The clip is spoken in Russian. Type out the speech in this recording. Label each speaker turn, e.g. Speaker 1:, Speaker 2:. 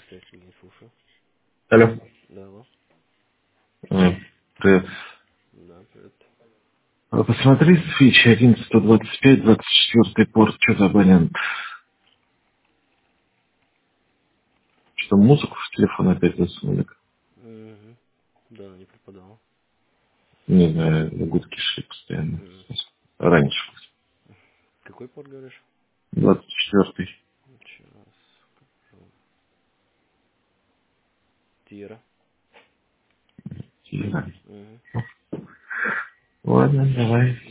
Speaker 1: Связь, не слушаю.
Speaker 2: Алло.
Speaker 1: Да, алло.
Speaker 2: Э, Привет.
Speaker 1: Да, привет.
Speaker 2: Посмотри свич 1125, 24 порт, что за абонент? Что, музыку в телефон опять засунули?
Speaker 1: Угу. Да, не пропадала.
Speaker 2: Не знаю, гудки шли постоянно.
Speaker 1: Мгм.
Speaker 2: Раньше.
Speaker 1: Какой порт говоришь?
Speaker 2: 24-й.
Speaker 1: Сейчас. Тира.
Speaker 2: Тихо.
Speaker 1: Угу.
Speaker 2: Ладно, давай.